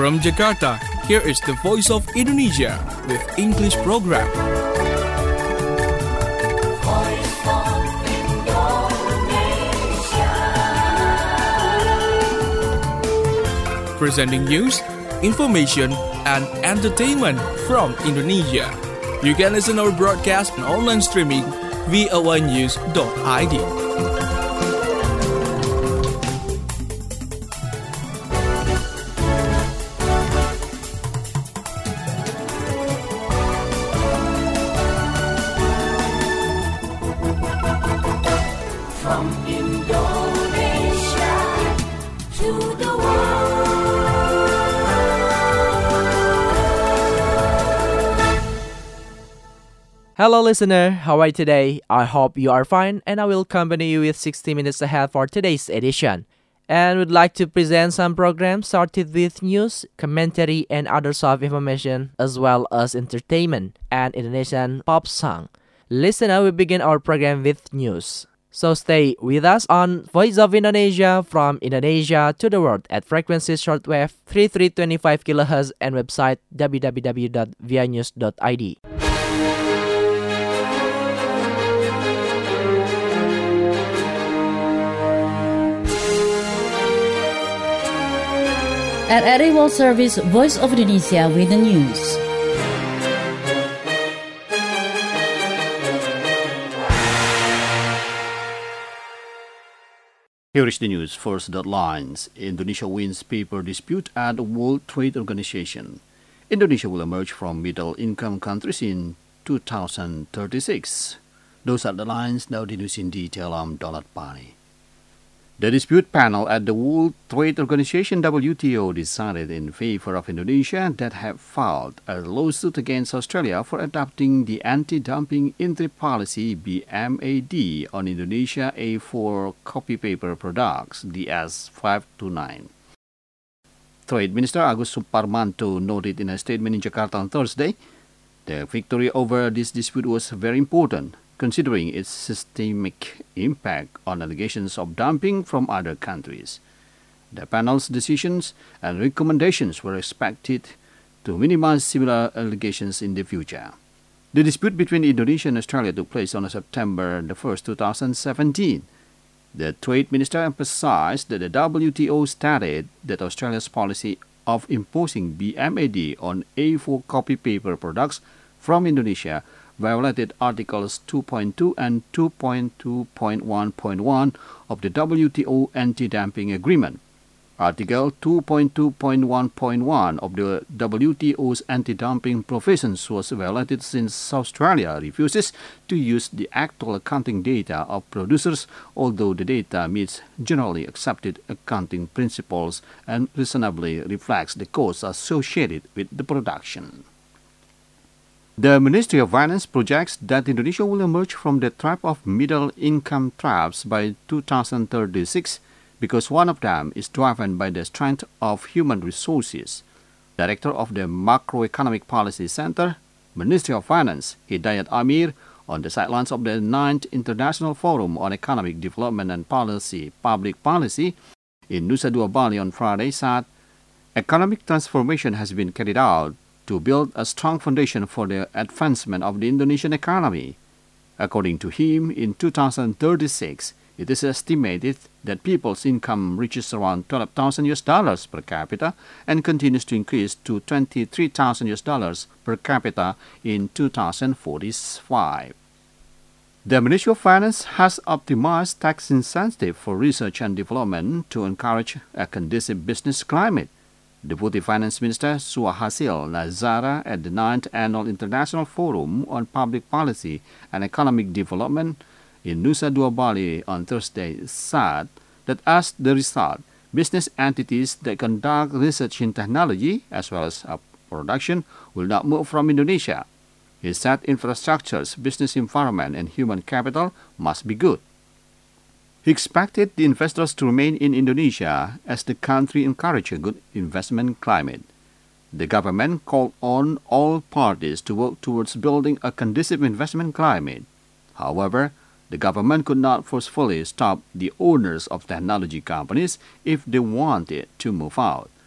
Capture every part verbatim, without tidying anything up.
From Jakarta, here is the Voice of Indonesia with English program. Voice of Indonesia. Presenting news, information, and entertainment from Indonesia. You can listen our broadcast and online streaming v o a news dot i d. From Indonesia to the Hello listener, how are you today? I hope you are fine and I will accompany you with sixty minutes ahead for today's edition. And would like to present some programs started with news, commentary and other soft information as well as entertainment and Indonesian pop song. Listener, we begin our program with news. So stay with us on Voice of Indonesia from Indonesia to the world at frequency shortwave thirty-three twenty-five kilohertz and website w w w dot v i news dot i d. At R A World Service, Voice of Indonesia with the news. Here is the news. First, the headlines. Indonesia wins paper dispute at World Trade Organization. Indonesia will emerge from middle-income countries in two thousand thirty-six. Those are the lines. Now the news in detail. I'm Donald Pani. The dispute panel at the World Trade Organization W T O decided in favor of Indonesia that had filed a lawsuit against Australia for adopting the anti-dumping entry policy B M A D on Indonesia A four copy paper products, the S five twenty-nine. Trade Minister Agus Suparmanto noted in a statement in Jakarta on Thursday, the victory over this dispute was very important, considering its systemic impact on allegations of dumping from other countries. The panel's decisions and recommendations were expected to minimize similar allegations in the future. The dispute between Indonesia and Australia took place on September the first, two thousand seventeen. The trade minister emphasized that the W T O stated that Australia's policy of imposing B M A D on A four copy paper products from Indonesia violated Articles two point two and two point two point one point one of the W T O Anti-Dumping Agreement. Article two point two point one point one of the W T O's anti-dumping provisions was violated since Australia refuses to use the actual accounting data of producers, although the data meets generally accepted accounting principles and reasonably reflects the costs associated with the production. The Ministry of Finance projects that Indonesia will emerge from the trap of middle-income traps by two thousand thirty-six because one of them is driven by the strength of human resources. Director of the Macroeconomic Policy Center, Ministry of Finance, Hidayat Amir, on the sidelines of the ninth International Forum on Economic Development and Policy, Public Policy, in Nusa Dua Bali on Friday said, economic transformation has been carried out to build a strong foundation for the advancement of the Indonesian economy. According to him, in two thousand thirty-six, it is estimated that people's income reaches around twelve thousand U S dollars per capita and continues to increase to twenty-three thousand U S dollars per capita in two thousand forty-five. The Ministry of Finance has optimized tax incentives for research and development to encourage a conducive business climate. Deputy Finance Minister Suhasil Nazara at the ninth Annual International Forum on Public Policy and Economic Development in Nusa Dua Bali on Thursday said that as the result, business entities that conduct research in technology as well as production will not move from Indonesia. He said infrastructures, business environment, and human capital must be good. He expected the investors to remain in Indonesia as the country encouraged a good investment climate. The government called on all parties to work towards building a conducive investment climate. However, the government could not forcefully stop the owners of technology companies if they wanted to move out.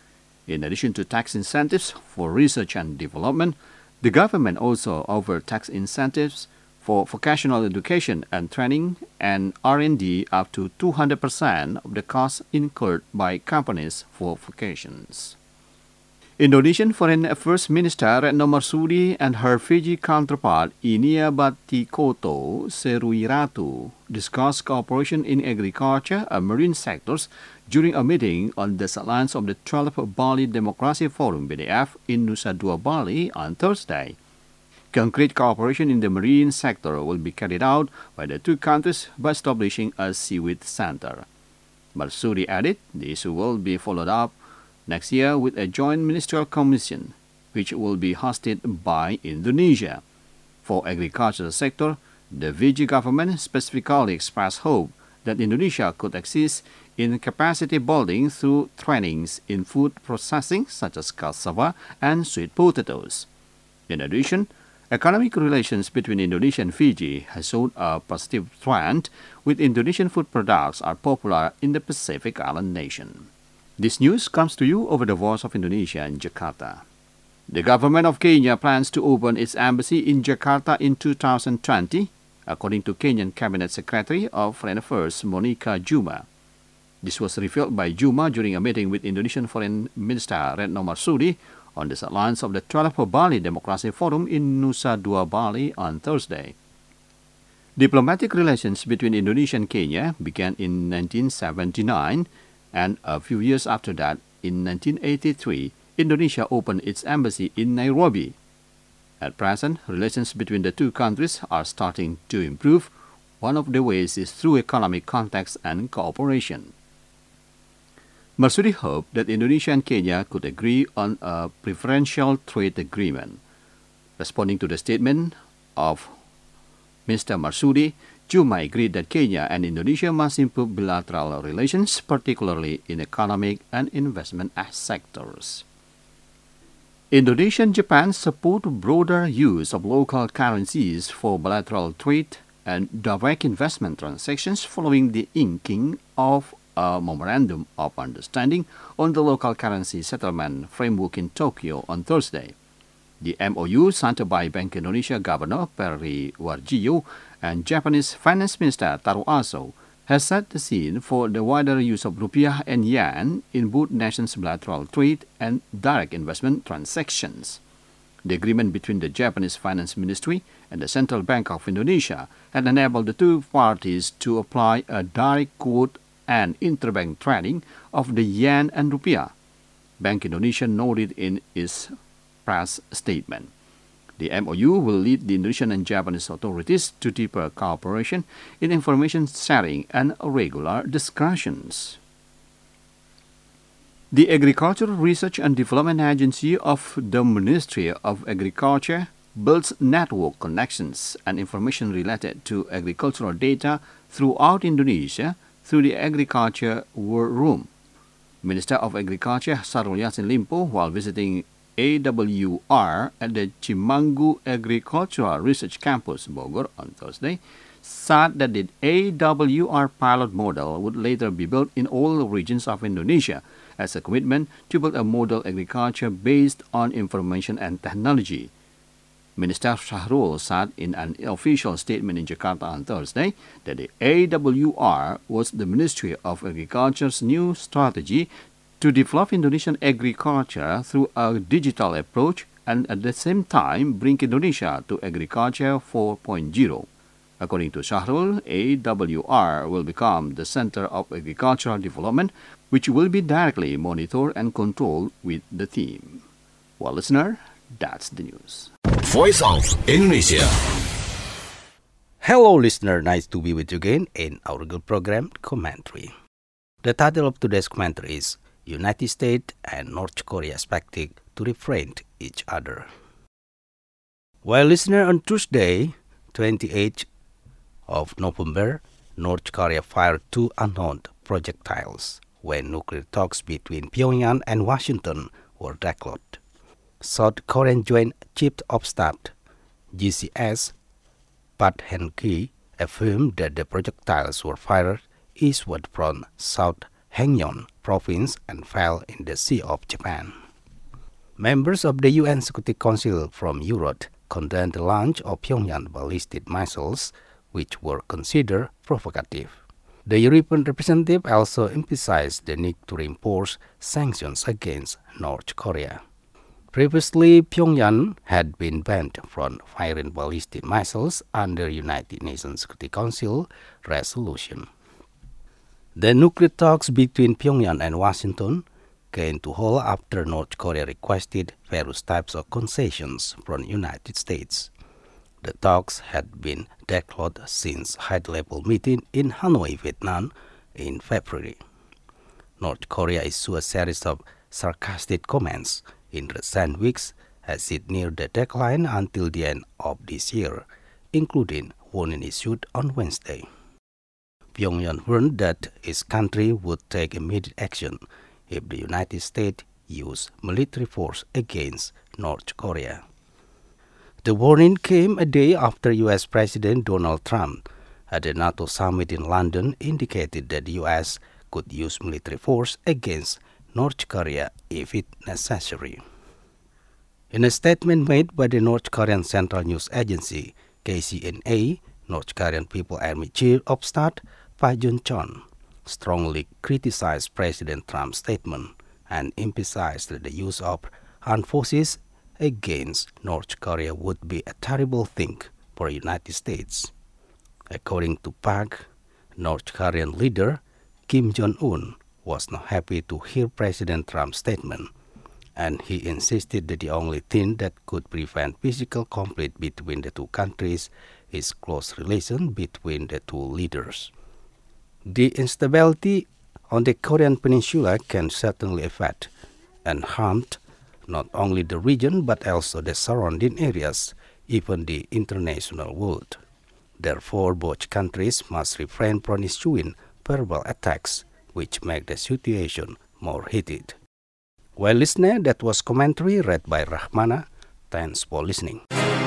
In addition to tax incentives for research and development, the government also offered tax incentives for vocational education and training and R and D up to two hundred percent of the costs incurred by companies for vocations. Indonesian Foreign Affairs Minister Retno Marsudi and her Fiji counterpart Inia Batikoto Seruiratu discussed cooperation in agriculture and marine sectors during a meeting on the sidelines of the twelfth Bali Democracy Forum B D F in Nusa Dua, Bali on Thursday. Concrete cooperation in the marine sector will be carried out by the two countries by establishing a seaweed center. Marsudi added the issue will be followed up next year with a joint ministerial commission, which will be hosted by Indonesia. For agricultural sector, the Fiji government specifically expressed hope that Indonesia could assist in capacity building through trainings in food processing such as cassava and sweet potatoes. In addition, economic relations between Indonesia and Fiji has shown a positive trend, with Indonesian food products are popular in the Pacific Island nation. This news comes to you over the Voice of Indonesia in Jakarta. The government of Kenya plans to open its embassy in Jakarta in two thousand twenty, according to Kenyan Cabinet Secretary of Foreign Affairs Monica Juma. This was revealed by Juma during a meeting with Indonesian Foreign Minister Retno Marsudi on the sidelines of the twelfth Bali Democracy Forum in Nusa Dua, Bali on Thursday. Diplomatic relations between Indonesia and Kenya began in nineteen seventy-nine, and a few years after that, in nineteen eighty-three, Indonesia opened its embassy in Nairobi. At present, relations between the two countries are starting to improve. One of the ways is through economic contacts and cooperation. Marsudi hoped that Indonesia and Kenya could agree on a preferential trade agreement. Responding to the statement of Mister Marsudi, Juma agreed that Kenya and Indonesia must improve bilateral relations, particularly in economic and investment sectors. Indonesia and Japan support broader use of local currencies for bilateral trade and direct investment transactions following the inking of a Memorandum of Understanding on the local currency settlement framework in Tokyo on Thursday. The M O U, signed by Bank Indonesia Governor Perry Warjio and Japanese Finance Minister Taro Aso, has set the scene for the wider use of rupiah and yen in both nations' bilateral trade and direct investment transactions. The agreement between the Japanese Finance Ministry and the Central Bank of Indonesia had enabled the two parties to apply a direct quote and interbank trading of the yen and rupiah, Bank Indonesia noted in its press statement. The M O U will lead the Indonesian and Japanese authorities to deeper cooperation in information sharing and regular discussions. The Agricultural Research and Development Agency of the Ministry of Agriculture builds network connections and information related to agricultural data throughout Indonesia through the Agriculture War Room. Minister of Agriculture Syahrul Yassin Limpo, while visiting A W R at the Cimanggu Agricultural Research Campus, Bogor, on Thursday, said that the A W R pilot model would later be built in all regions of Indonesia as a commitment to build a model agriculture based on information and technology. Minister Syahrul said in an official statement in Jakarta on Thursday that the A W R was the Ministry of Agriculture's new strategy to develop Indonesian agriculture through a digital approach and at the same time bring Indonesia to Agriculture four point oh. According to Syahrul, A W R will become the center of agricultural development, which will be directly monitored and controlled with the theme. Well, listener, that's the news. Voice of Indonesia. Hello, listener. Nice to be with you again in our good program, Commentary. The title of today's commentary is United States and North Korea expected to refrain each other. Well, listener, on Tuesday, twenty-eighth of November, North Korea fired two unknown projectiles when nuclear talks between Pyongyang and Washington were deadlocked. South Korean Joint Chief of Staff G C S Pat Hen-ki affirmed that the projectiles were fired eastward from South Haenyong province and fell in the Sea of Japan. Members of the U N Security Council from Europe condemned the launch of Pyongyang ballistic missiles, which were considered provocative. The European representative also emphasized the need to reinforce sanctions against North Korea. Previously, Pyongyang had been banned from firing ballistic missiles under United Nations Security Council resolution. The nuclear talks between Pyongyang and Washington came to halt after North Korea requested various types of concessions from the United States. The talks had been delayed since high-level meeting in Hanoi, Vietnam in February. North Korea issued a series of sarcastic comments in recent weeks as it neared the deadline until the end of this year, including warning issued on Wednesday. Pyongyang warned that its country would take immediate action if the United States used military force against North Korea. The warning came a day after U S President Donald Trump at the NATO summit in London indicated that the U S could use military force against North Korea if it necessary. In a statement made by the North Korean Central News Agency, K C N A, North Korean People Army Chief of Staff Park Jun-chon strongly criticized President Trump's statement and emphasized that the use of armed forces against North Korea would be a terrible thing for the United States. According to Park, North Korean leader Kim Jong-un was not happy to hear President Trump's statement, and he insisted that the only thing that could prevent physical conflict between the two countries is close relation between the two leaders. The instability on the Korean Peninsula can certainly affect and harm not only the region but also the surrounding areas, even the international world. Therefore, both countries must refrain from issuing verbal attacks, which make the situation more heated. Well, listener, that was commentary read by Rahmana. Thanks for listening.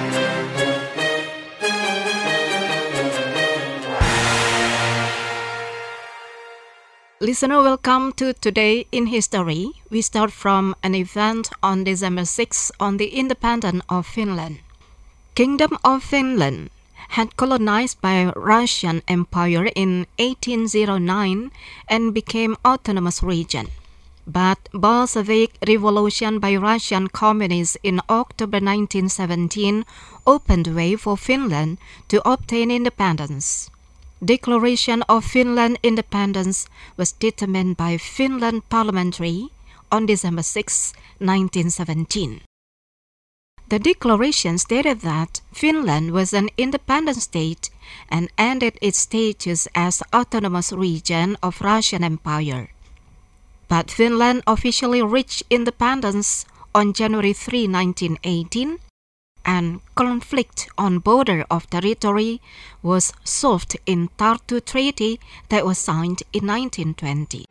Listener, welcome to Today in History. We start from an event on December sixth on the independence of Finland. Kingdom of Finland had colonized by Russian Empire in eighteen oh nine and became autonomous region. But Bolshevik revolution by Russian communists in October nineteen seventeen opened way for Finland to obtain independence. Declaration of Finland independence was determined by Finland Parliamentary on December sixth, nineteen seventeen. The declaration stated that Finland was an independent state and ended its status as autonomous region of Russian Empire. But Finland officially reached independence on January third, nineteen eighteen, and conflict on border of territory was solved in Tartu Treaty that was signed in nineteen twenty.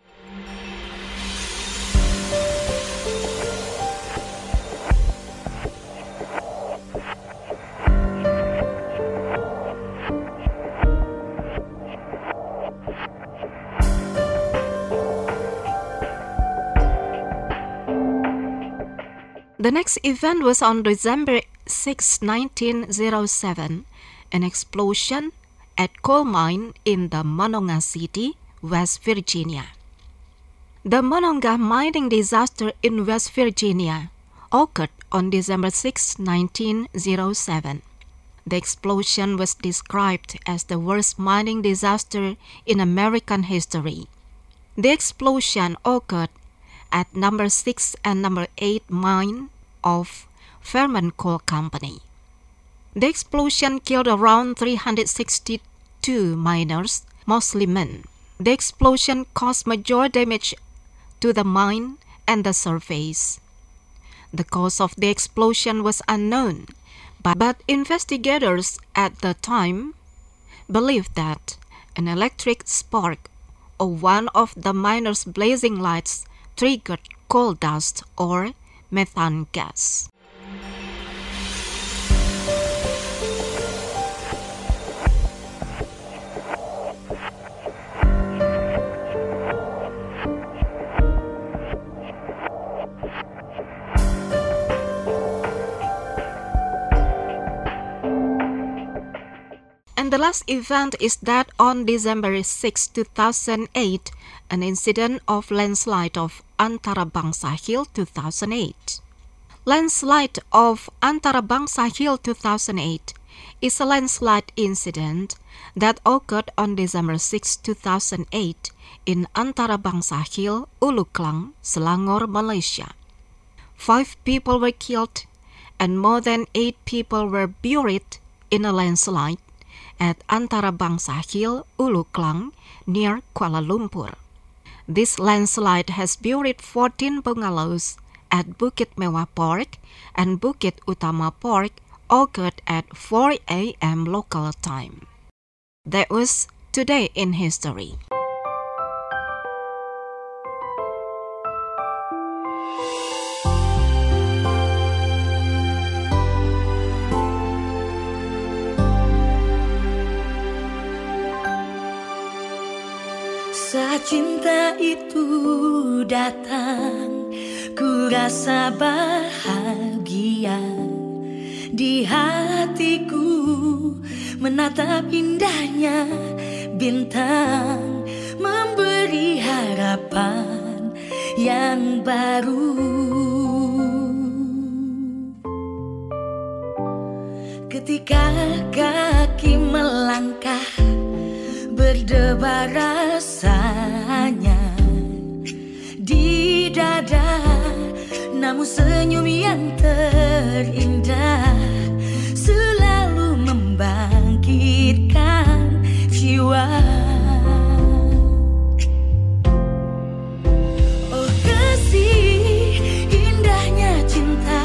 The next event was on December sixth, nineteen oh seven, an explosion at coal mine in the Monongah City, West Virginia. The Monongah mining disaster in West Virginia occurred on December sixth, nineteen oh seven. The explosion was described as the worst mining disaster in American history. The explosion occurred at number six and number eight mine of Fairmont Coal Company. The explosion killed around three hundred sixty-two miners, mostly men. The explosion caused major damage to the mine and the surface. The cause of the explosion was unknown, but, but investigators at the time believed that an electric spark or one of the miners' blazing lights triggered coal dust or methane gas. And the last event is that on December sixth, two thousand eight, an incident of landslide of Antarabangsa Hill two thousand eight. Landslide of Antarabangsa Hill two thousand eight is a landslide incident that occurred on December sixth, two thousand eight in Antarabangsa Hill, Ulu Klang, Selangor, Malaysia. Five people were killed and more than eight people were buried in a landslide at Antarabangsa Hill, Ulu Klang, near Kuala Lumpur. This landslide has buried fourteen bungalows at Bukit Mewah Park and Bukit Utama Park, occurred at four a.m. local time. That was Today in History. Saat cinta itu datang, ku rasa bahagia. Di hatiku menatap indahnya bintang, memberi harapan yang baru. Ketika kaki melangkah, berdebar rasanya di dada, namun senyum yang terindah selalu membangkitkan jiwa. Oh kasih, indahnya cinta,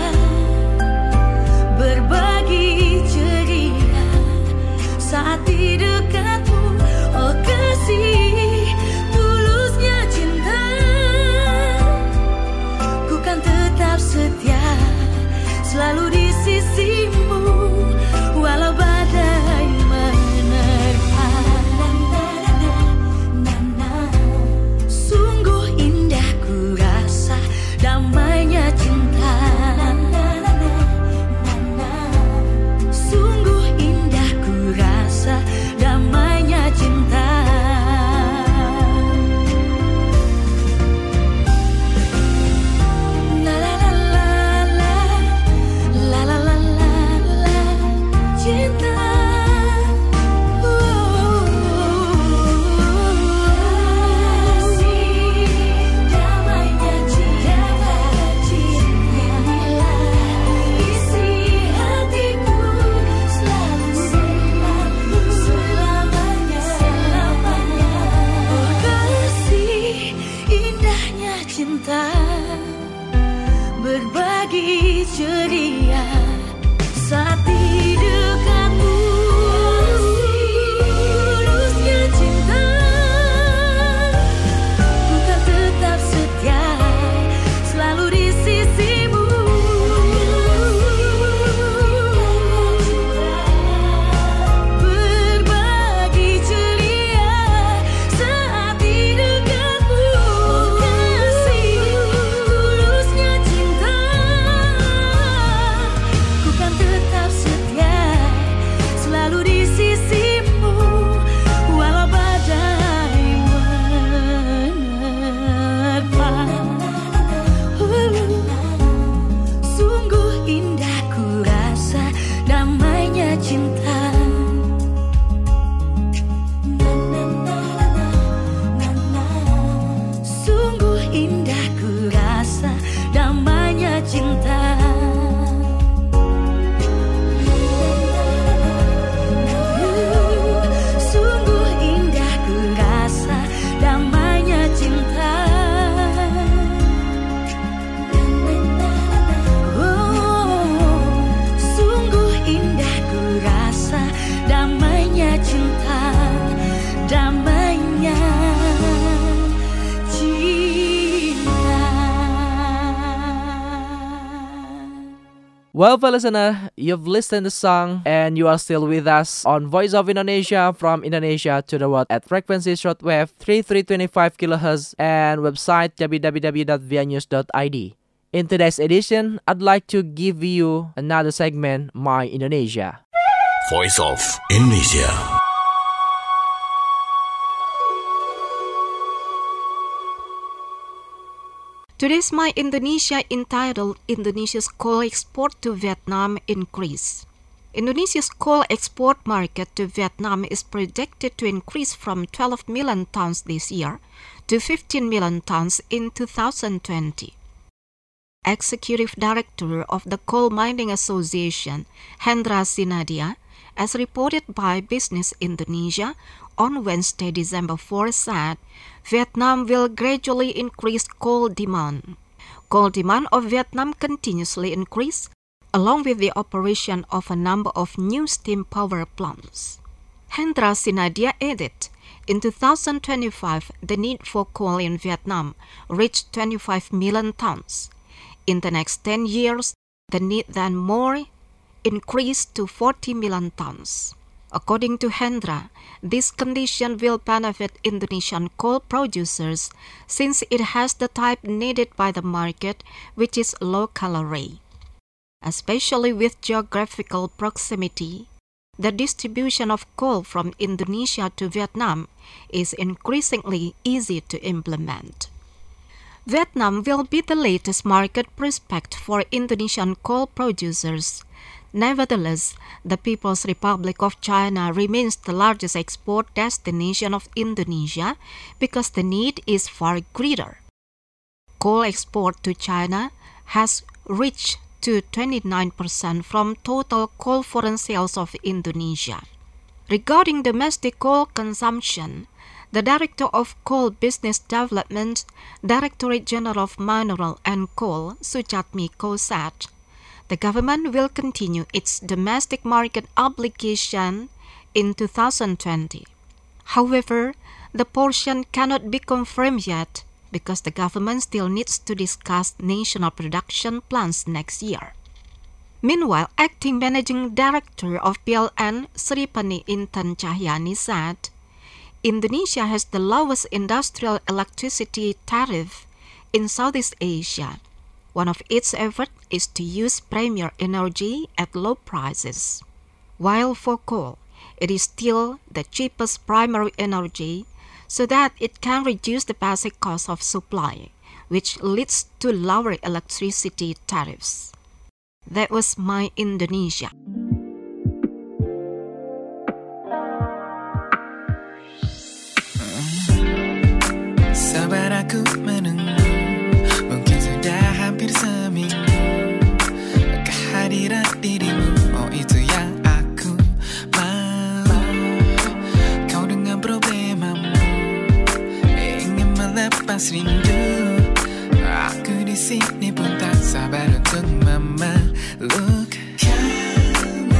berbagi ceria saat di dekatmu. Oh kasih, tulusnya cinta, ku kan tetap setia selalu di sisimu, walau badai menerpa. Sungguh indah ku rasa damainya cinta. Sungguh indah ku rasa damainya cinta. La la la la la, la la la la la, cinta. Damainya cinta, isi hatiku selalu selalu selamanya selamanya. Oh kasih, indahnya cinta, berbagi ceria saat di dekatmu. Tulusnya cinta, ku kan tetap setia selalu di sisimu. Berbagi ceria saat di dekatmu. Oh kasih, tulusnya cinta, ku kan tetap setia selalu di sisimu, walau badai menerpa. Sungguh indah ku rasa damainya cinta. Sungguh indah ku rasa damainya cinta. Sungguh indah ku rasa damainya cinta. Oh, sungguh indah ku rasa damainya cinta. Damainya cinta. Well, for listener, you've listened to the song and you are still with us on Voice of Indonesia from Indonesia to the world at frequency shortwave thirty-three twenty-five kilohertz and website w w w dot v i news dot i d. In today's edition, I'd like to give you another segment, My Indonesia. Voice of Indonesia. Today's My Indonesia entitled Indonesia's Coal Export to Vietnam Increase. Indonesia's coal export market to Vietnam is projected to increase from twelve million tons this year to fifteen million tons in two thousand twenty. Executive Director of the Coal Mining Association, Hendra Sinadia, as reported by Business Indonesia on Wednesday, December fourth, said Vietnam will gradually increase coal demand. Coal demand of Vietnam continuously increase, along with the operation of a number of new steam power plants. Hendra Sinadia added, in two thousand twenty-five, the need for coal in Vietnam reached twenty-five million tons. In the next ten years, the need then more increased to forty million tons. According to Hendra, this condition will benefit Indonesian coal producers since it has the type needed by the market, which is low calorie. Especially with geographical proximity, the distribution of coal from Indonesia to Vietnam is increasingly easy to implement. Vietnam will be the latest market prospect for Indonesian coal producers. Nevertheless, the People's Republic of China remains the largest export destination of Indonesia because the need is far greater. Coal export to China has reached to twenty-nine percent from total coal foreign sales of Indonesia. Regarding domestic coal consumption, the Director of Coal Business Development, Directorate General of Mineral and Coal, Sujatmi Ko said, the government will continue its domestic market obligation in two thousand twenty. However, the portion cannot be confirmed yet because the government still needs to discuss national production plans next year. Meanwhile, Acting Managing Director of P L N, Sripani Intan Cahyani said, Indonesia has the lowest industrial electricity tariff in Southeast Asia. One of its efforts is to use premier energy at low prices. While for coal, it is still the cheapest primary energy so that it can reduce the basic cost of supply, which leads to lower electricity tariffs. That was My Indonesia. Sabar aku menunggu, mungkin sudah hampir seminggu. Kehadiran dirimu, oh itu yang aku mau. Kau dengan problemamu, ingin melepas rindu. Aku di sini pun tak sabar untuk memeluk kamu.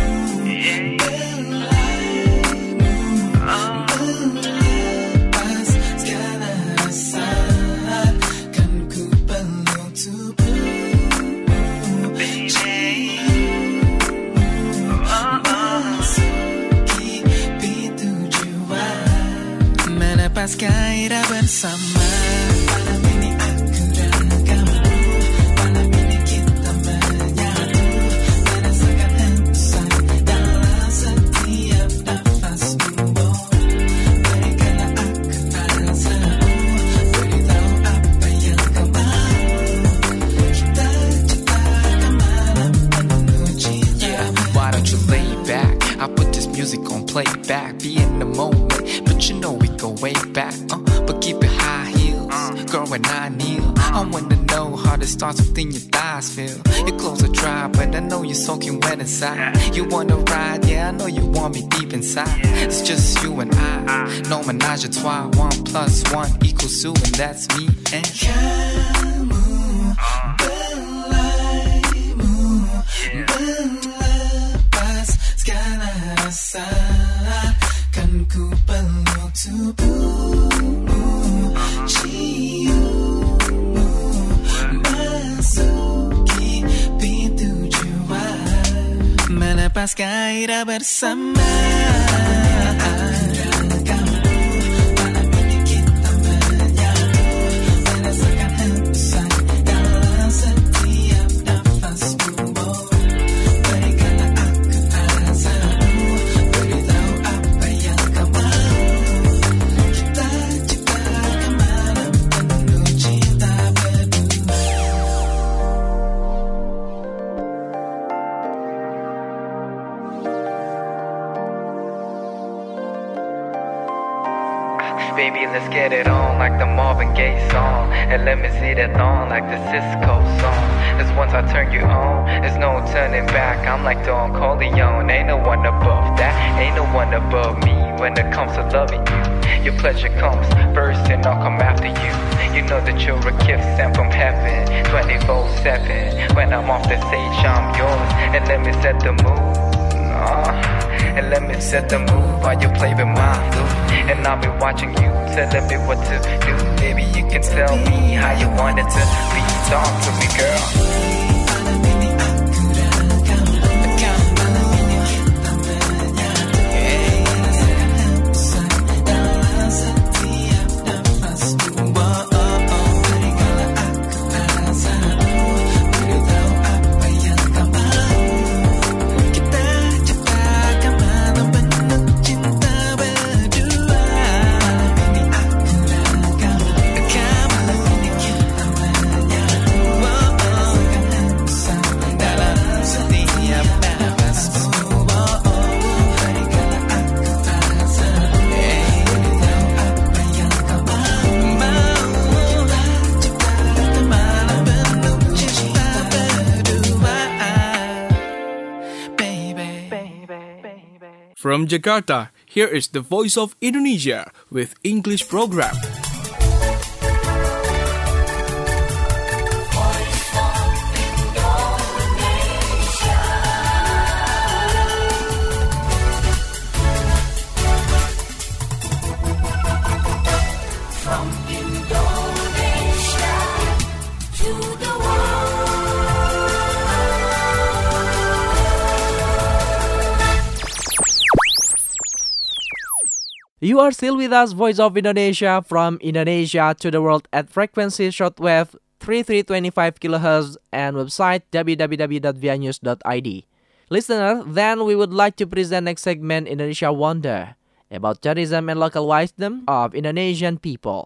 Melepas gairah bersama. Malam ini aku dan kamu, malam ini kita menyatu, merasakan hembusan dalam setiap nafasmu. Berikanlah aku perasaanmu, beritahu apa yang kau mau. Kita ciptakan malam penuh cinta. Yeah, why don't you lay back? I put this music on playback, be in the moment. But you know we go way back, uh, but keep it high heels, girl when I kneel. I wanna know how the stars within your thighs feel. Your clothes are dry, but I know you're soaking wet inside. You wanna ride, yeah, I know you want me deep inside. It's just you and I, no menage a trois. One plus one equals two, and that's me and kamu. Belaimu, berlepas segala rasa. Kan ku peluk tubuhmu, ciummu, masuki pintu jiwa, melepas gairah bersama. Baby, let's get it on like the Marvin Gaye song. And let me see that on like the Cisco song. Cause once I turn you on, there's no turning back. I'm like Don Corleone, ain't no one above that. Ain't no one above me when it comes to loving you. Your pleasure comes first and I'll come after you. You know that you're a gift sent from heaven, twenty-four seven. When I'm off the stage, I'm yours. And let me set the mood. Uh, and let me set the mood while you play with my flute. And I'll be watching you, telling me what to do. Baby, you can tell me how you want it to be. Talk to me, girl. From Jakarta, here is the Voice of Indonesia with English program. From Indonesia to the You are still with us, Voice of Indonesia, from Indonesia to the world at frequency shortwave thirty-three twenty-five kilohertz and website w w w dot v i news dot i d. Listener, then we would like to present next segment Indonesia Wonder, about tourism and local wisdom of Indonesian people.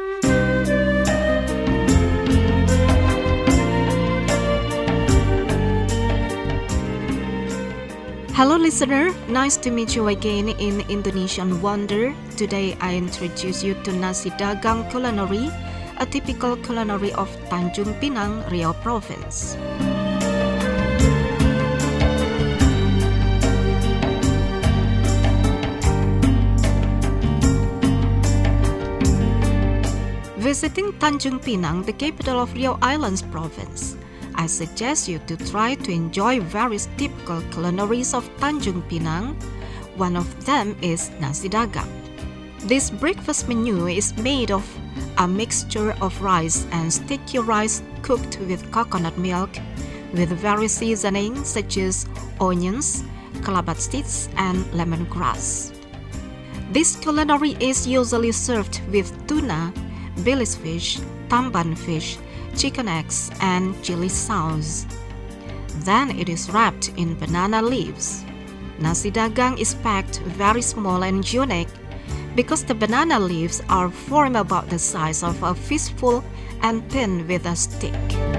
Hello listener, nice to meet you again in Indonesian Wonder. Today I introduce you to Nasi Dagang culinary, a typical culinary of Tanjung Pinang, Riau Province. Visiting Tanjung Pinang, the capital of Riau Islands Province, I suggest you to try to enjoy various typical culinaries of Tanjung Pinang. One of them is Nasi Dagang. This breakfast menu is made of a mixture of rice and sticky rice cooked with coconut milk, with various seasonings such as onions, kelabat seeds, and lemongrass. This culinary is usually served with tuna, Billis fish, tamban fish, chicken eggs, and chili sauce. Then it is wrapped in banana leaves. Nasi Dagang is packed very small and unique because the banana leaves are formed about the size of a fistful and thin with a stick.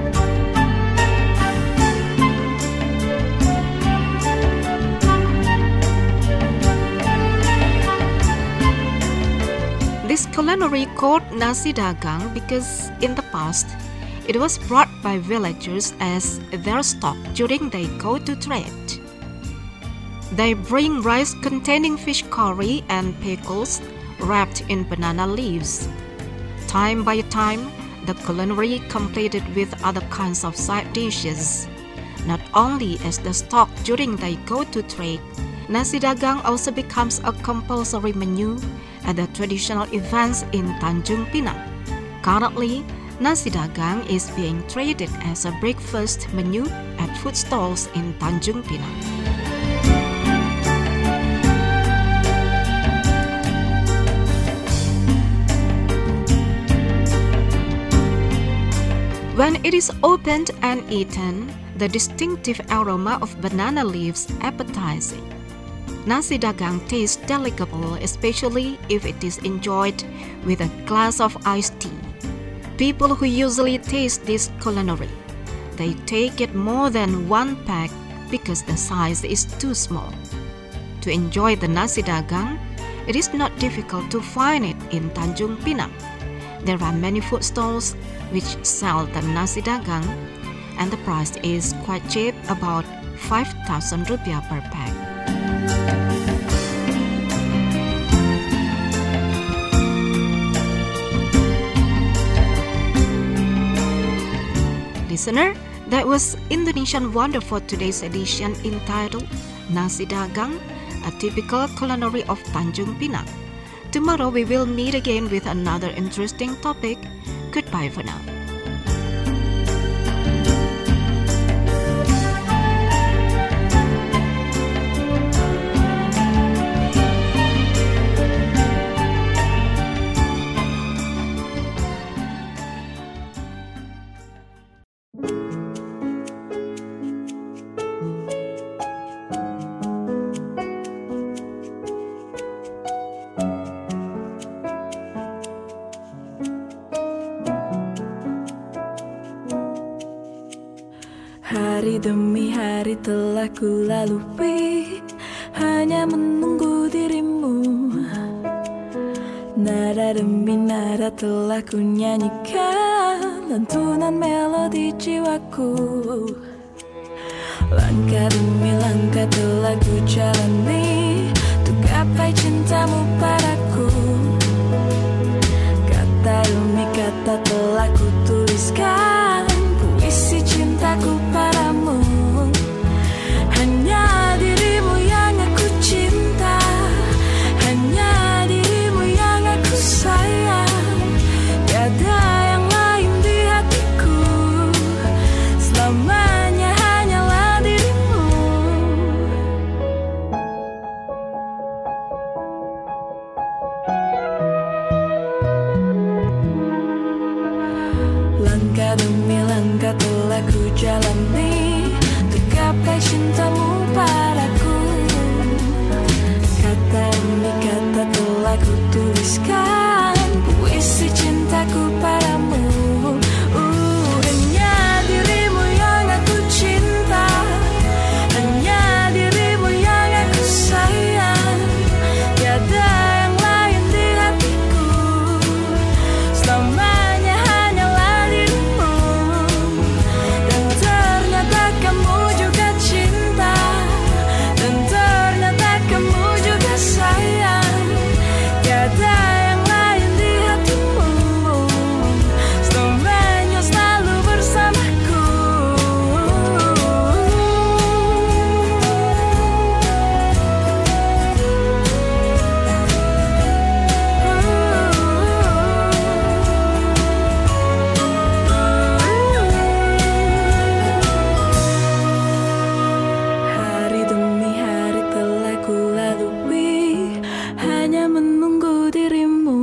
This culinary called Nasi Dagang because in the past, it was brought by villagers as their stock during they go to trade. They bring rice containing fish curry and pickles wrapped in banana leaves. Time by time, the culinary completed with other kinds of side dishes. Not only as the stock during they go to trade, Nasi Dagang also becomes a compulsory menu at the traditional events in Tanjung Pinang. Currently, Nasi Dagang is being traded as a breakfast menu at food stalls in Tanjung Pinang. When it is opened and eaten, the distinctive aroma of banana leaves appetizing. Nasi Dagang tastes delectable, especially if it is enjoyed with a glass of iced tea. People who usually taste this culinary, they take it more than one pack because the size is too small. To enjoy the Nasi Dagang, It is not difficult to find it in Tanjung Pinang. There are many food stalls which sell the nasi dagang, and the price is quite cheap, about five thousand rupiah per pack. Listener, that was Indonesian Wonder for today's edition entitled Nasi Dagang, a typical culinary of Tanjung Pinang. Tomorrow we will meet again with another interesting topic. Goodbye for now. Hari demi hari telah ku lalui, hanya menunggu dirimu. Nada demi nada telah ku nyanyikan lantunan melodi jiwaku. Langkah demi langkah telah ku jalani untuk gapai cintamu padaku. Kata demi kata telah ku tuliskan puisi cintaku padamu. Hanya dirimu yang aku cinta, hanya dirimu yang aku sayang. Tiada yang lain di hatiku, selamanya hanyalah dirimu. Langkah demi langkah telah ku jalani untuk gapai cintamu padaku. Kata demi kata telah ku tuliskan puisi cintaku padamu. Uh, hanya dirimu yang aku cinta, hanya dirimu yang aku sayang. Tiada yang lain di hatiku, selamanya hanyalah dirimu. Dan ternyata kamu juga cinta, dan ternyata kamu juga sayang. Tiada yang lain di hatimu, selamanya selalu bersamaku. Hari demi hari telah ku lalui, hanya menunggu dirimu.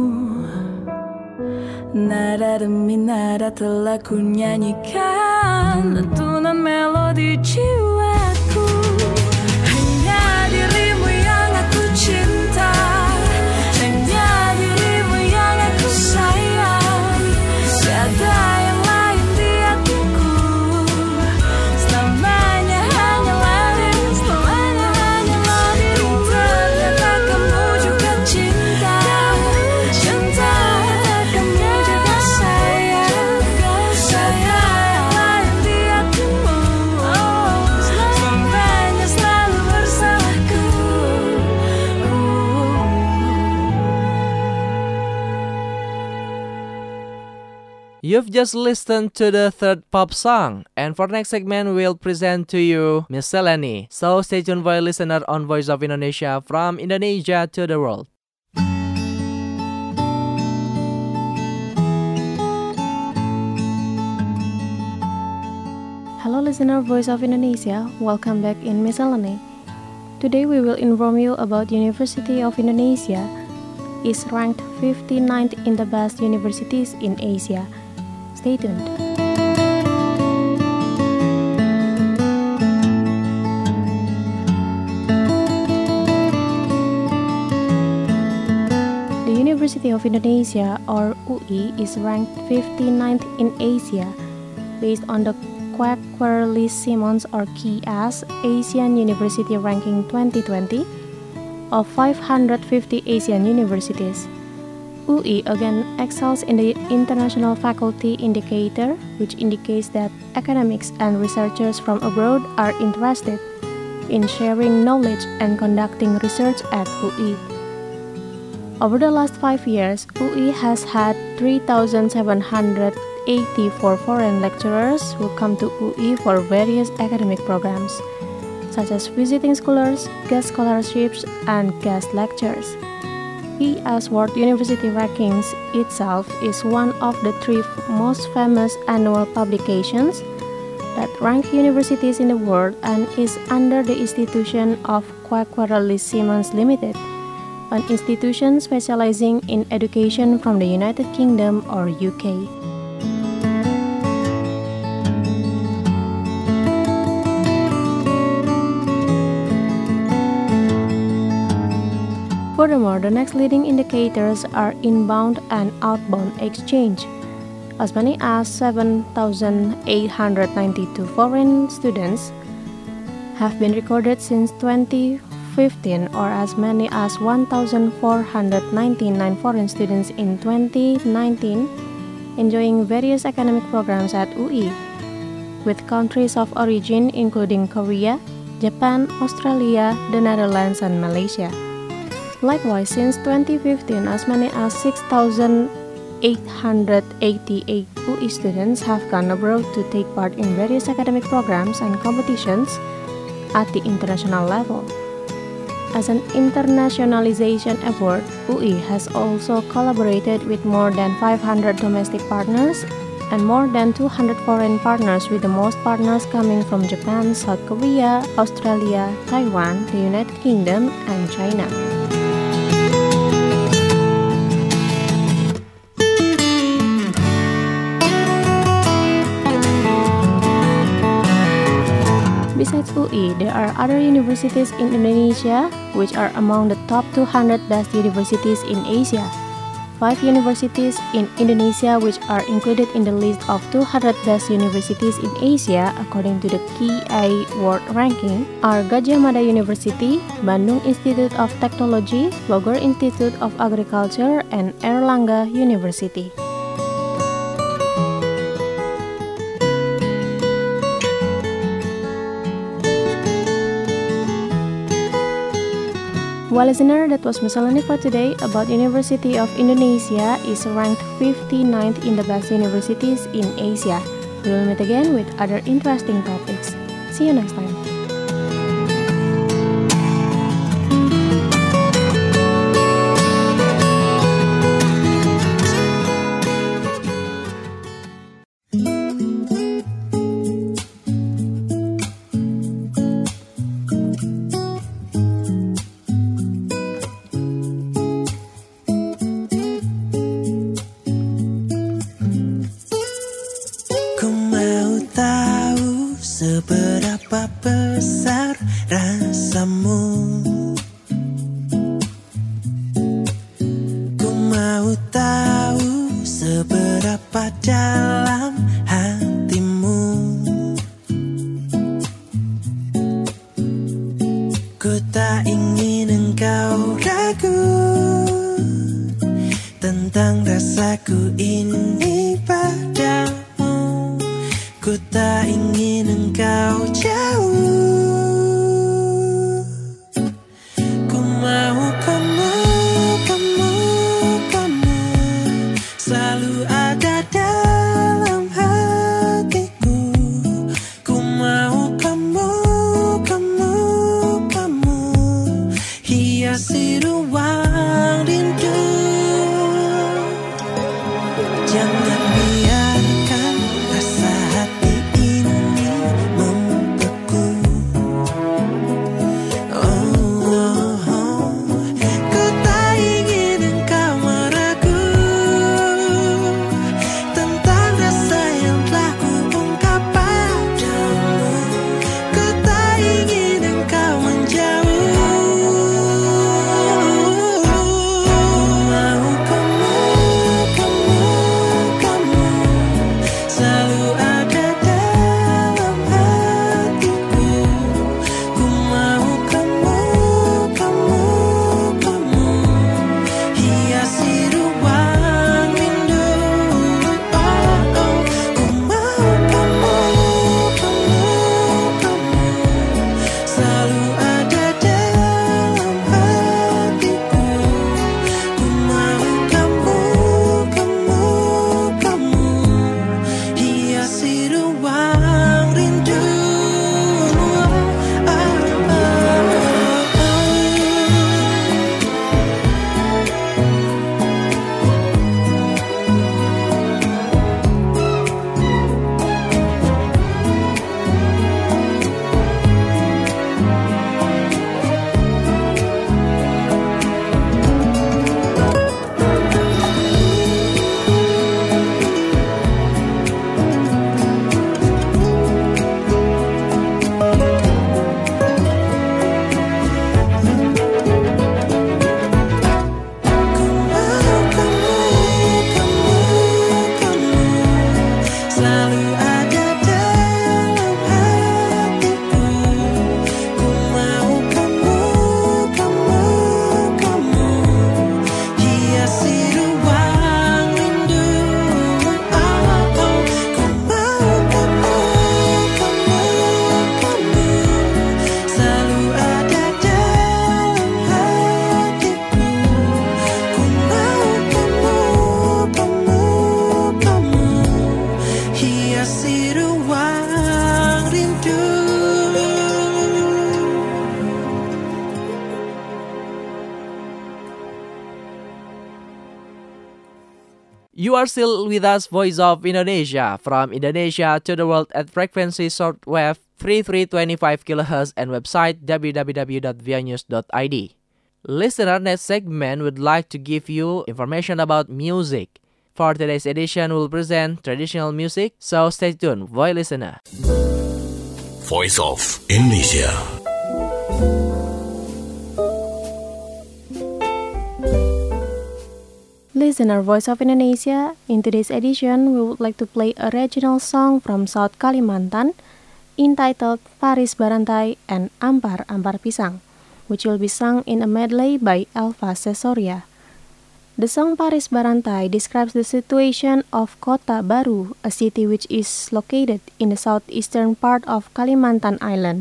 Nada demi nada telah ku nyanyikan lantunan melodi jiwaku. Hanya dirimu yang aku cinta, hanya dirimu yang aku sayang. Tiada yang lain di hatiku, selamanya hanyalah dirimu, selamanya hanyalah dirimu. Ternyata kamu juga cinta, cinta. Kamu juga sayang, tiada yang lain di hatimu, selamanya selalu bersamaku. You've just listened to the third pop song, and for next segment we'll present to you Miscellany. So stay tuned for a listener on Voice of Indonesia, from Indonesia to the world. Hello listener Voice of Indonesia, welcome back in Miscellany. Today we will inform you about University of Indonesia is ranked fifty-ninth in the best universities in Asia. Stay tuned. The University of Indonesia, or U I, is ranked fifty-ninth in Asia based on the Quack Quarterly Simmons or Q S Asian University Ranking twenty twenty. of five hundred fifty Asian universities. U I again excels in the International Faculty Indicator, which indicates that academics and researchers from abroad are interested in sharing knowledge and conducting research at U I. Over the last five years, U I has had three thousand seven hundred eighty-four foreign lecturers who come to U I for various academic programs, such as visiting scholars, guest scholarships, and guest lectures. U I's World University Rankings itself is one of the three most famous annual publications that rank universities in the world and is under the institution of Quacquarelli-Symonds Limited, an institution specializing in education from the United Kingdom or U K. Furthermore, the next leading indicators are inbound and outbound exchange. As many as seven thousand eight hundred ninety-two foreign students have been recorded since twenty fifteen, or as many as one thousand four hundred ninety-nine foreign students in twenty nineteen, enjoying various academic programs at U I, with countries of origin including Korea, Japan, Australia, the Netherlands, and Malaysia. Likewise, since twenty fifteen, as many as six thousand eight hundred eighty-eight U I students have gone abroad to take part in various academic programs and competitions at the international level. As an internationalization effort, U I has also collaborated with more than five hundred domestic partners and more than two hundred foreign partners, with the most partners coming from Japan, South Korea, Australia, Taiwan, the United Kingdom, and China. Besides U I, there are other universities in Indonesia which are among the top two hundred best universities in Asia. Five universities in Indonesia which are included in the list of two hundred best universities in Asia according to the K I World Ranking are Gadjah Mada University, Bandung Institute of Technology, Bogor Institute of Agriculture, and Airlangga University. Well, listener, that was Miscellany for today about University of Indonesia is ranked fifty-ninth in the best universities in Asia. We will meet again with other interesting topics. See you next time. Seberapa besar rasamu? Ku mau tahu seberapa dalam hatimu. Ku tak ingin engkau ragu tentang rasaku ini padamu. Ku tak ingin engkau jauh. Ku mau kamu, kamu, kamu selalu ada dalam hatiku. Ku mau kamu, kamu, kamu hiasi ruang rindu. Jangan biarkan rasa hati ini You are still with us, Voice of Indonesia, from Indonesia to the world at frequency shortwave thirty-three twenty-five kilohertz and website w w w dot v i news dot i d. Listener, next segment would like to give you information about music. For today's edition, we'll present traditional music, so stay tuned, Voice listener. Voice of Indonesia. Listener, Voice of Indonesia, in today's edition, we would like to play a regional song from South Kalimantan entitled Paris Barantai and Ampar Ampar Pisang, which will be sung in a medley by Elva Cesoria. The song Paris Barantai describes the situation of Kota Baru, a city which is located in the southeastern part of Kalimantan Island,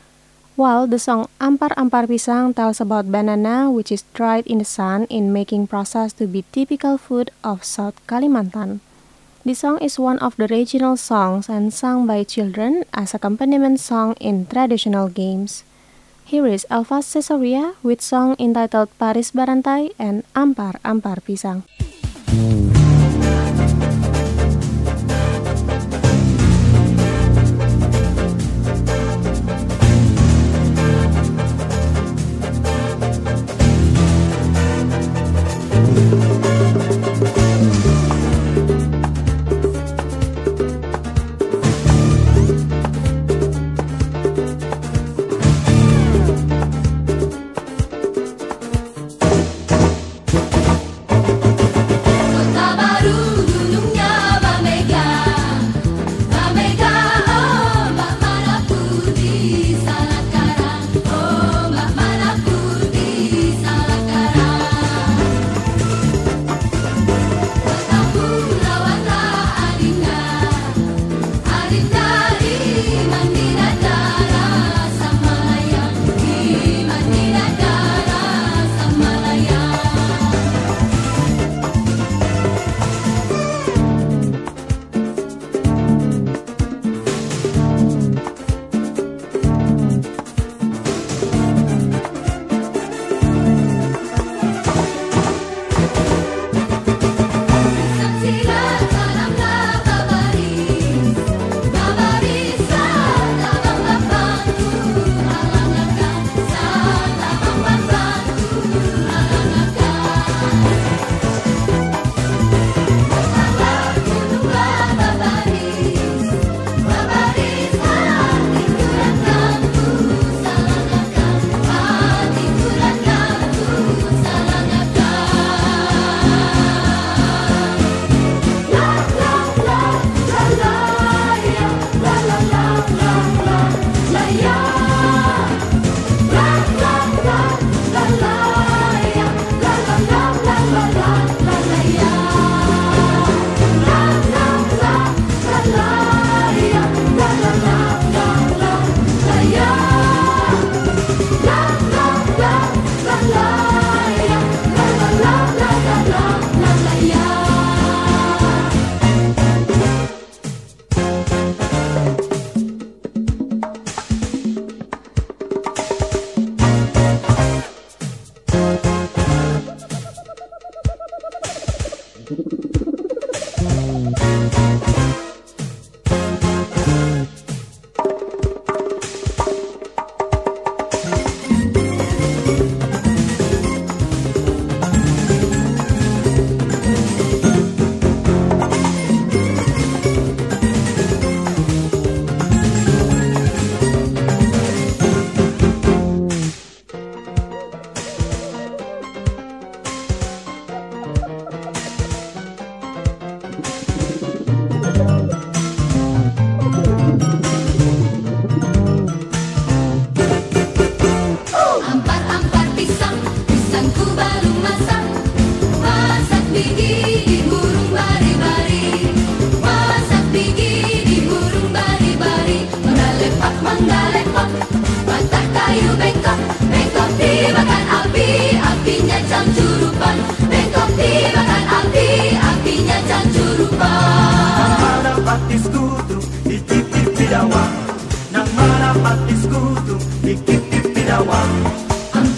while the song Ampar Ampar Pisang tells about banana which is dried in the sun in making process to be typical food of South Kalimantan. The song is one of the regional songs and sung by children as accompaniment song in traditional games. Here is Elva Cesoria with song entitled Paris Barantai and Ampar Ampar Pisang.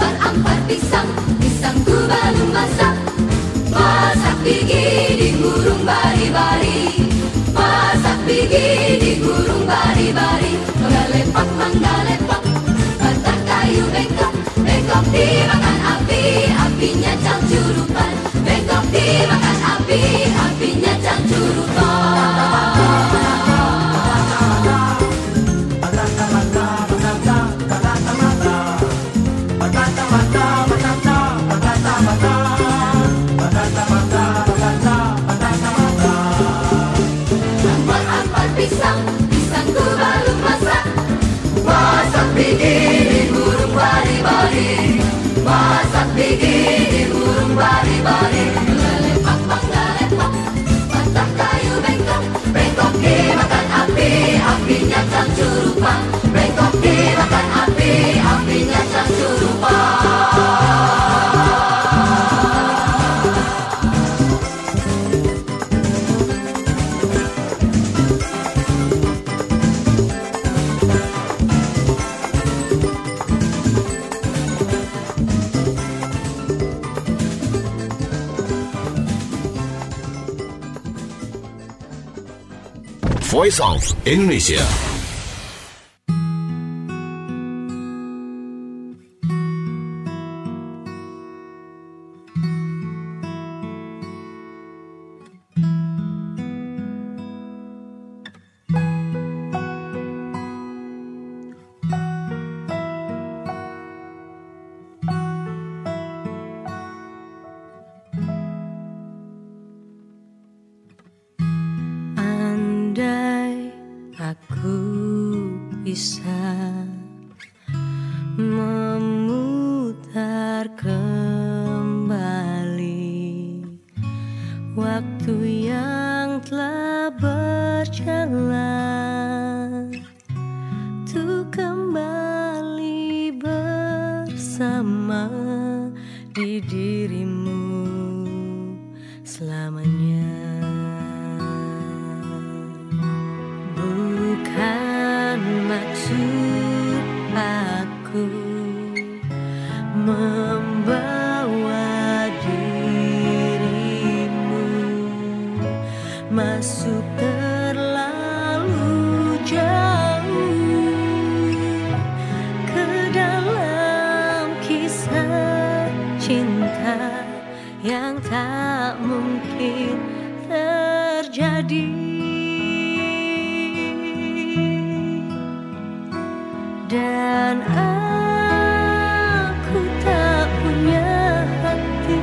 Ampar-ampar pisang, pisangku belum masak. Masak gigi di huruf gurung bari-bari, masak bigi di gurung bari-bari. Mangga lepak, mangga lepak, batang kayu bengkok, bengkok dimakan api, apinya cangcurupan. Bengkok dimakan api, apinya cangcurupan. Ampar-ampar pisang, pisang ku baru masak. Masak bigi di burung bari-bari, masak bigi di burung bari-bari. Mengelepak, mengelepak, batang kayu bengkok, bengkok dimakan api, apinya cangcurupan. Bengkok dimakan api, apinya cangcurupan. Voice of Indonesia. Aku bisa memutar kembali waktu yang telah berjalan, untuk kembali bersama di dirimu selamanya. Bukan maksud aku membawa dirimu masuk terlalu jauh ke dalam kisah cinta yang tak mungkin terjadi. Dan aku tak punya hati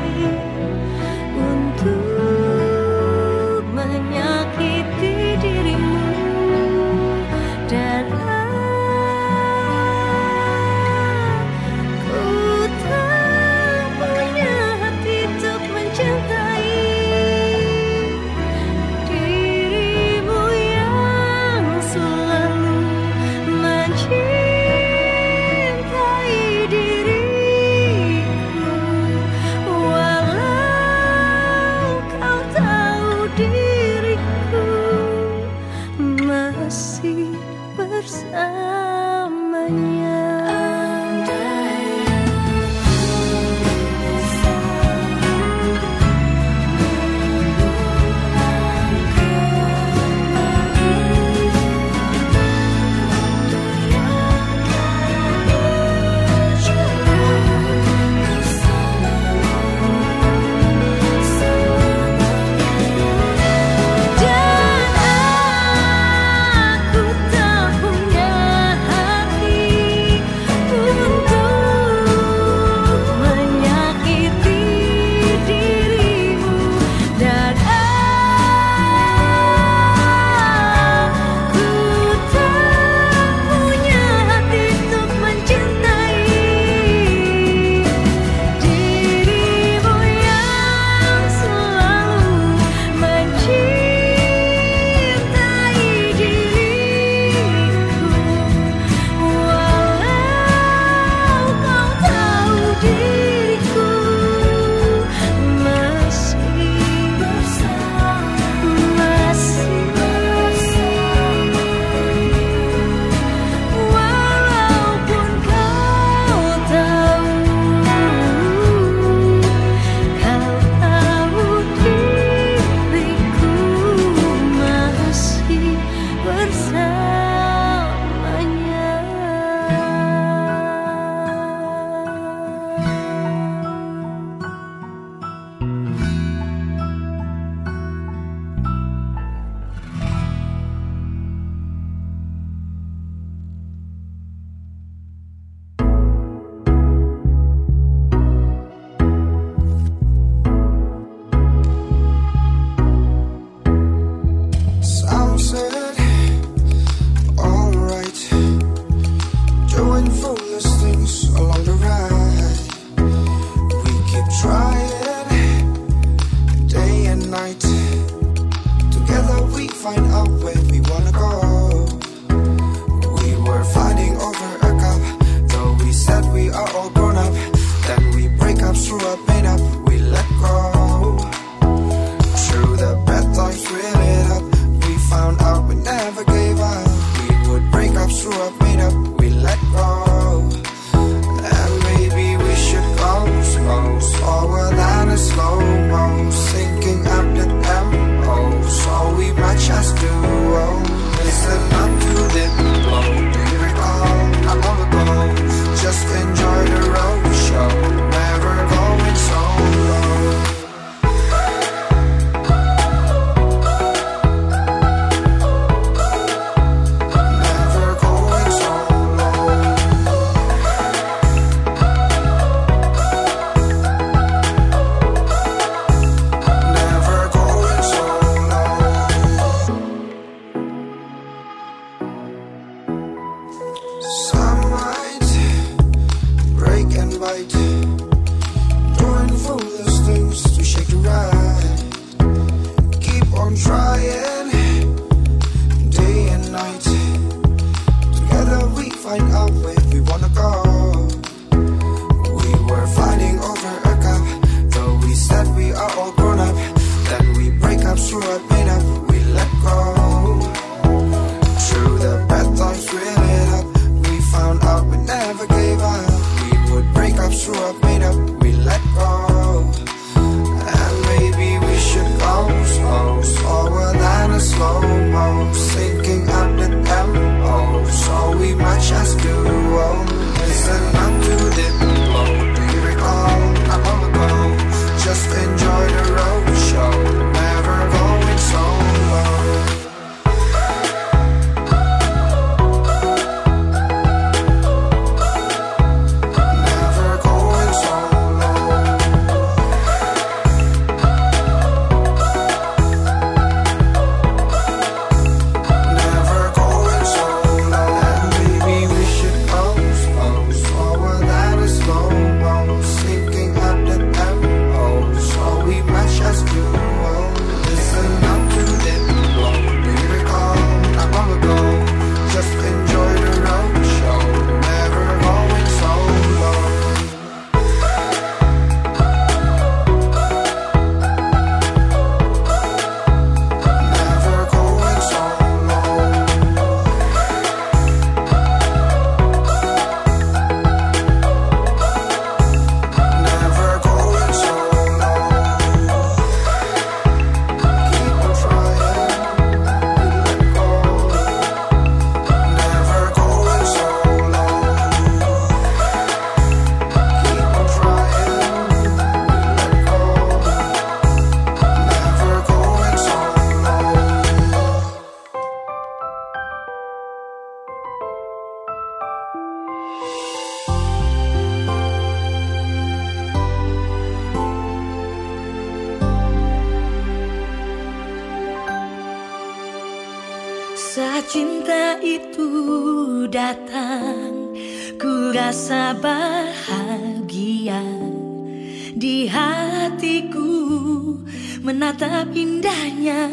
untuk menyakiti dirimu. Dan aku tak punya hati untuk mencintai dirimu. night. Together we find out where we wanna go. We were fighting over a cup, though we said we are all grown up. Then we break up, screw up, made up, we let go. Through the bad times we lit up, we found out we never gave up. We would break up, screw up, made up, we let go. And maybe we should go slow, slower than a slow-mo, sinking up the tempo, so we might just do. Listen up to the blow, do you recall how long ago? Just enjoy the road show, never going solo. Doing foolish things to shake the ride. Keep on trying, day and night. Together we find out where we wanna go. We were fighting over a cup, though we said we are all grown up. Then we break up, screw up, made up, we let go. Through the bad times we lit up, we found out we never gave up. Break up, screw up, made up, we let go. And maybe we should go slow, slower than a slow-mo, sinking up the tempo, so we might just do. Listen up to the blow, do you recall how long ago? Just enjoy the road show, never going solo. Saat cinta itu datang, ku rasa bahagia di hatiku, menatap indahnya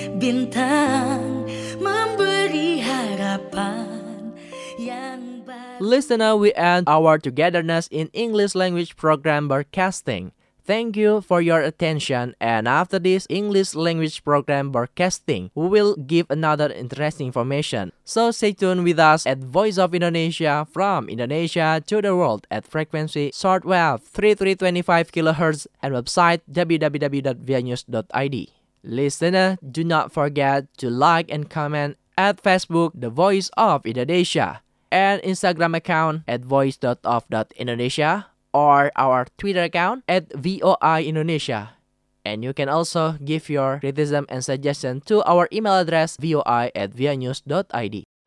bintang, memberi harapan yang baru. Listener, we end our togetherness in English language program broadcasting. Thank you for your attention, and after this English language program broadcasting, we will give another interesting information. So stay tuned with us at Voice of Indonesia from Indonesia to the world at frequency shortwave thirty-three twenty-five kilohertz and website w w w dot v i news dot i d. Listener, do not forget to like and comment at Facebook The Voice of Indonesia and Instagram account at voice dot of dot indonesia. Or our Twitter account at V O I Indonesia. And you can also give your criticism and suggestion to our email address voi at v i news dot i d.